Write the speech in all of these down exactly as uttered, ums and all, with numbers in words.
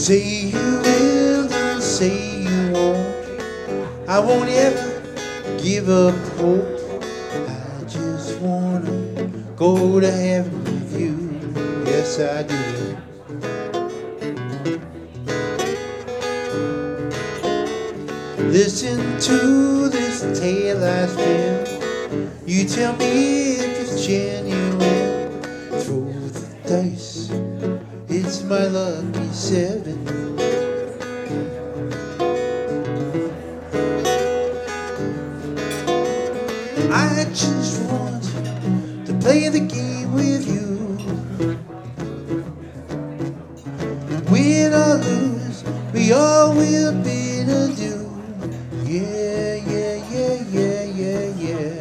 Say you will, don't say you won't. I won't ever give up hope. I just wanna go to heaven with you. Yes, I do. Listen to this tale I spin. You tell me if it's genuine. Throw the dice, it's my lucky seven. I just want to play the game with you. Win or lose, we all will be to do. Yeah, yeah, yeah, yeah, yeah, yeah.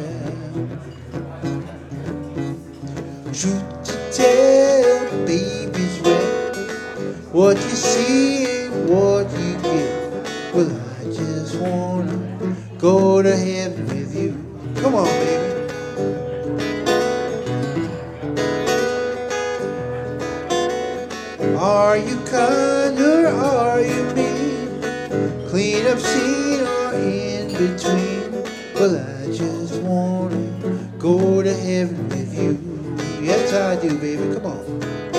Truth to tell, baby's red. What you see ain't what you get. Well, I just wanna go to heaven with you. Come on, baby. Are you kind or are you mean? Clean up scene or in between? Well, I just wanna go to heaven with you. Yes, I do, baby. Come on.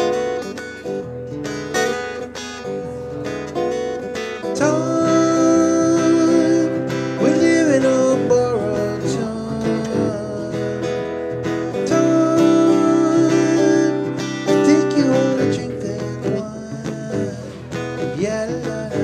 Time, we're living on borrowed time. Time, I think you ought to drink that wine. Yeah, la, la, la.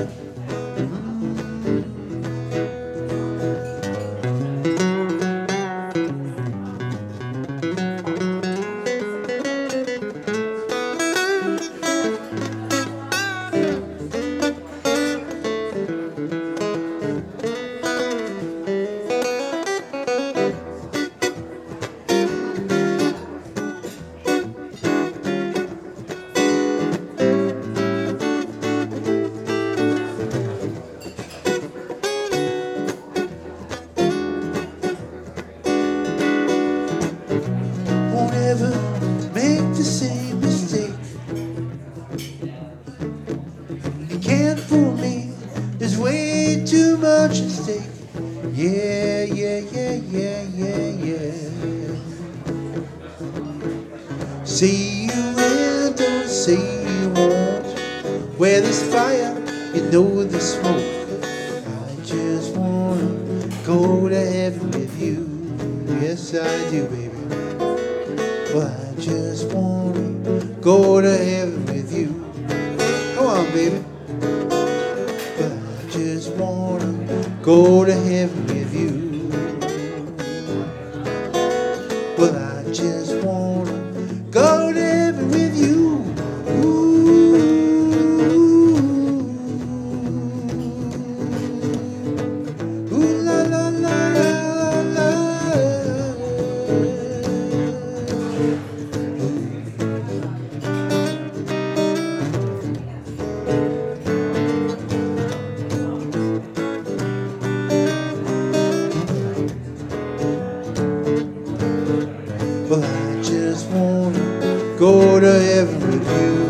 Won't ever make the same mistake. You can't fool me, there's way too much at stake. Yeah, yeah, yeah, yeah, yeah, yeah. Say you will, don't say you won't. Where there's fire, you know there's smoke. I just wanna go to heaven with you. Yes, I do, baby. Well, I just wanna go to heaven with you. Come on, baby. Well, I just wanna go to heaven with you. Well, I just wanna go to heaven with you. Ooh, ooh, la la la la la. Well, I just wanna go to heaven with you.